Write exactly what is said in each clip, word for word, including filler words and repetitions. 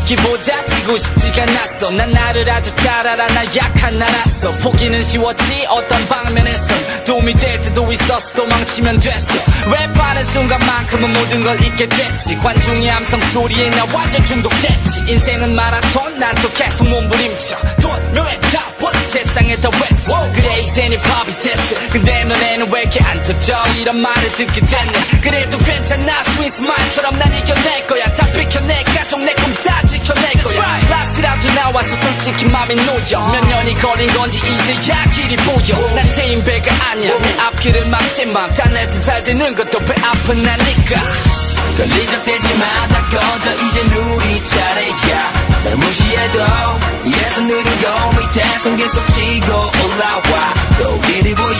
이기기보다 지고 싶지가 않았어. 난 나를 아주 잘 알아. 나 약한 나라서 포기는 쉬웠지. 어떤 방면에선 도움이 될 때도 있었어. 또 망치면 됐어. 랩하는 순간만큼은 모든 걸 잊게 됐지. 관중의 함성 소리에 나 완전 중독됐지. 인생은 마라톤. 난 또 계속 몸부림쳐. 돈, 명예, 다 원한 세상에 더 웹지. 그래 이젠 힙합이 됐어. 근데 너네는 왜 이렇게 안 터져. 이런 말을 듣게 됐네. 그래도 괜찮아. 스윗스마일처럼 난 이겨낼 거야. 다 비켜내 가족 내 꿈 다 지켜낼 거야. 클래스라도 나와서 솔직히 맘이 놓여. 몇 년이 걸린 건지 이제야 길이 보여. 난 대인배가 아니야. 내 앞길을 막지만 딴 애들 잘 되는 것도 배 아픈 나니까. 걸리적대지 마. 다 꺼져 이젠 우리 차례야. 날 무시해도 위에서 느리고 밑에선 계속 치고 올라와. 또 길이 보여.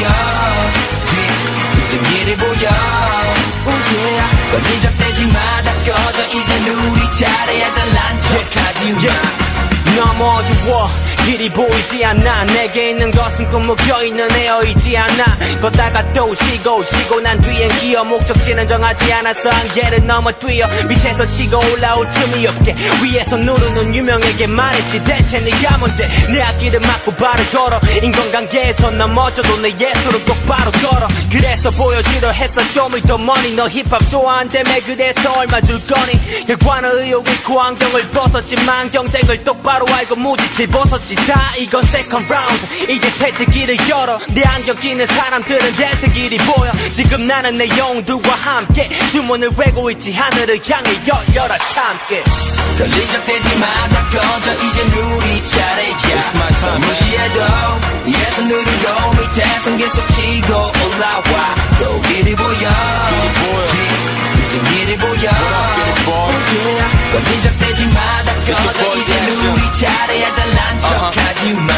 이젠 길이 보여. oh yeah. 걸리적대지 마. 다 꺼져 이젠 우리 차례야. 잘난 척하지 마. yeah. 너무 어두워 길이 보이지 않아. 내게 있는 것은 꼭 묶여있는 에어이지 않아. 걷다가 또 쉬고 쉬고 난 뒤엔 기어. 목적지는 정하지 않아서 한계를 넘어 뛰어. 밑에서 치고 올라올 틈이 없게 위에서 누르는 유명에게 말했지. 대체 네가 뭔데 내 앞길을 막고 발을 걸어. 인간관계에서 넘어져도 내 예술은 똑바로 걸어. 그래서 보여주려 했어 show me the money. 너 힙합 좋아한다며 그래서 얼마 줄 거니. 결과는 의욕 잃고 안경을 벗었지만 경쟁을 똑바로 알고 무지티 벗었지. 다 이건 second round. 이제 셋째 길을 열어. 내 안경 끼는 사람들은 대세 길이 보여. 지금 나는 내 영웅들과 함께 주문을 외고 있지. 하늘을 향해 열려라 참게. 걸리적대지 마. 다 꺼져 이젠 우리 차례야. It's my time. 무시해도 위에서 느리고 밑에선 계속 치고 올라와. 또 길이 보여. 길이 보여. 이젠 길이 보여. oh yeah. 걸리적대지 마. 다 꺼져 이젠 우리 차례야. 잘난 척하지 마.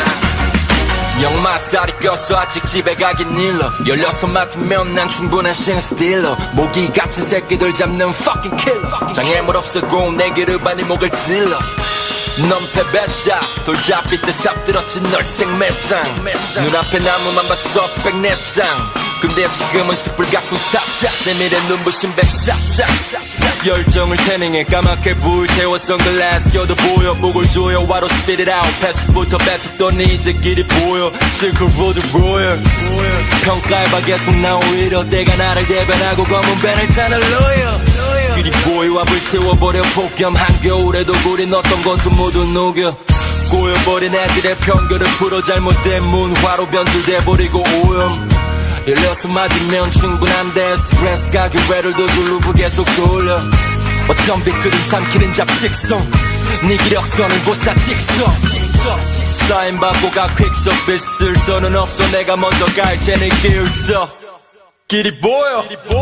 역마살이 껴서 아직 집에 가긴 일러. 열여섯 맡으면 난 충분한 신스틸러. 모기 같은 새끼들 잡는 fucking killer. 장애물 없애고 내 기르반이 목을 찔러. 넌 패배자 돌잡이 때 삽들었지 널 생매장. 눈앞에 나무만 봤어 백내장. 근데 지금은 숯불 가꾼 삽자. 내밀에 눈부신 백삽자. 열정을 태닝해 까맣게 불태워 선글라스 껴도 보여. 목을 조여 와로 spit it out. 패스부터 뱉었더니 이제 길이 보여. Circle road royal. 평가의 밖에서 나 오히려 때가 나를 대변하고 검은 밴을 타는 lawyer. 길이 보여 불태워버려 폭염 한겨울에도 우린 어떤 것도 모두 녹여. 꼬여버린 애들의 편견을 풀어 잘못된 문화로 변질돼버리고 오염. 열여섯 맞으면 충분한데 스트레스가 교회를 더 둘르고 계속 돌려. 어떤 비트를 삼키는 잡식성. 네 기력선은 보사 직선. 사인 받고 가 퀵속 비쓸 선은 없어. 내가 먼저 갈 테니 길서. 길이 보여.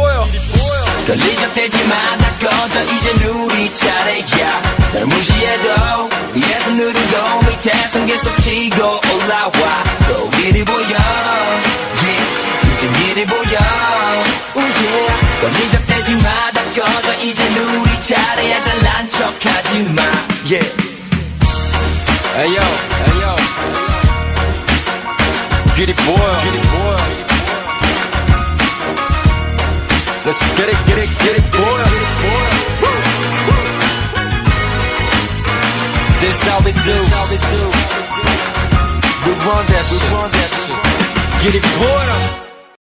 걸리적대지 마. 다 꺼져 이젠 우리 차례야. 날 무시해도 위에서 느리고 밑에선 계속 치고 올라와. 또 길이 보여. 이젠 길이 보여. oh yeah. 걸리적대지 마. 다 꺼져 이젠 우리 차례야. 잘난 척하지 마. yeah. Hey yo, hey yo. 길이 보여. Let's get it, get it, get it, boy. This how we do. We run that shit. Get it, boy.